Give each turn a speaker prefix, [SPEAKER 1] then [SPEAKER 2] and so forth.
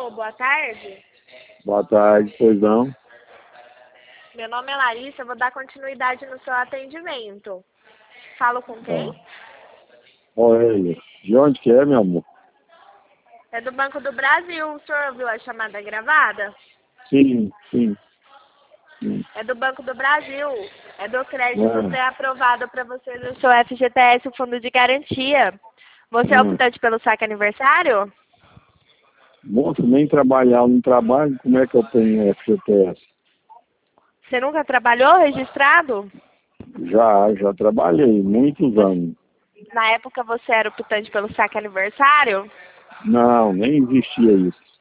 [SPEAKER 1] Alô, boa tarde.
[SPEAKER 2] Boa tarde, pois não?
[SPEAKER 1] Meu nome é Larissa, eu vou dar continuidade no seu atendimento. Falo com quem?
[SPEAKER 2] Oi, de onde que é, meu amor?
[SPEAKER 1] É do Banco do Brasil. O senhor ouviu a chamada gravada?
[SPEAKER 2] Sim.
[SPEAKER 1] É do Banco do Brasil. É do crédito
[SPEAKER 2] Ah,
[SPEAKER 1] pré-aprovado para você do seu FGTS, o Fundo de Garantia. Você é optante pelo saque aniversário?
[SPEAKER 2] Moço, nem trabalhar, não trabalho, como é que eu tenho FGTS?
[SPEAKER 1] Você nunca trabalhou registrado?
[SPEAKER 2] Já trabalhei, muitos anos.
[SPEAKER 1] Na época você era optante pelo saque aniversário?
[SPEAKER 2] Não, nem existia isso.